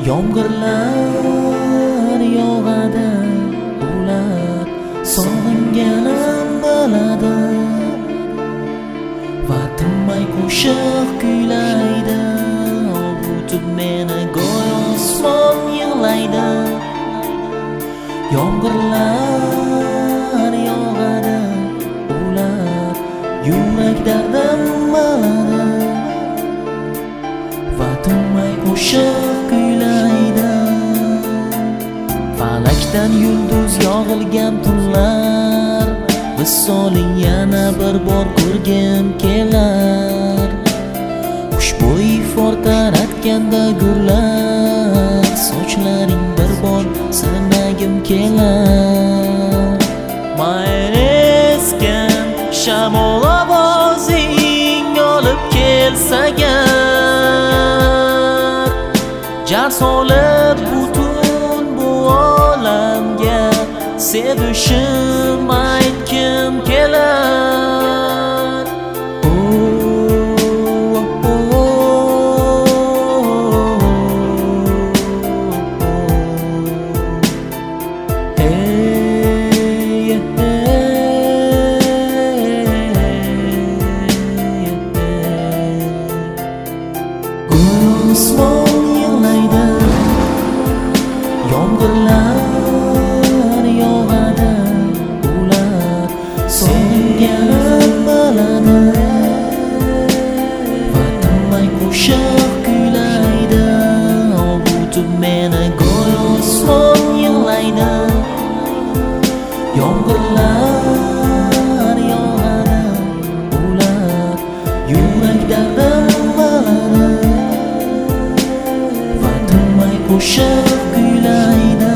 Yomg'irlar yog'adi, ular sog'inganim biladi va tinmay qo'shiq kuylaydi. Ovutib meni go'yo osmon yig'laydi. Yomg'irlar yog'adi, ular yurak dardim biladi va tinmay qo'shiq kuylaydi. Falakdan yulduz yog'ilgan tunlar misoli yana bir bor ko'rgim kelar. Xushbo'y ifor taratganda gullar, sochlaring bir bor silimagim kelar. Mayli esgan shamol ovozing olib kelsa gar, jar solib butun bu olamga sevishim aytgim kelar. Osmon yig'laydi, yomg'irlar yog'adi, ular sog'inganim biladi va tinmay qo'shiq kuylaydi. Ovutib meni go'yo osmon yig'laydi. Yomg'irlar yog'adi, ular yurak dardim biladi va tinmay qo'shiq kuylaydi.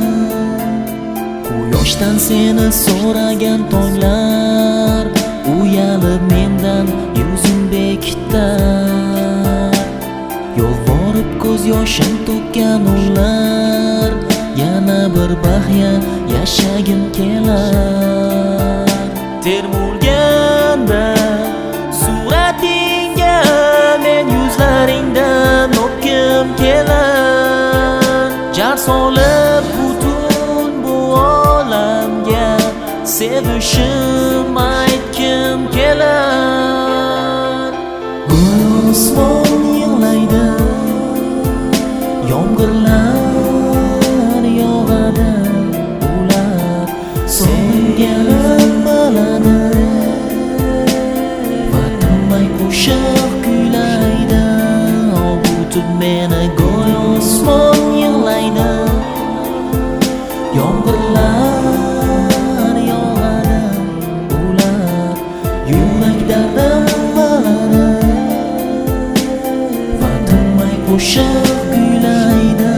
Quyoshdan seni so'ragan tonglar uyalib mendan yuzim bekitar. Yolvorib ko'z yoshim to'kkan ular yana bir baxya yashagim kelar. Termulganda suratingga men yuzlaringdan o'pgim kelar. Jar solib butun bu olamga sevishim aytgim kelar. Go'yo osmon yig'laydi, yomg'irlar yog'adi, ular sog'inganim biladi va tinmay qo'shiq kuylaydi. Ovutib meni go'yo osmon yig'laydi. Yomg'irlar yog'adi, ular yurak dardim biladi va tinmay qo'shiq kuylaydi.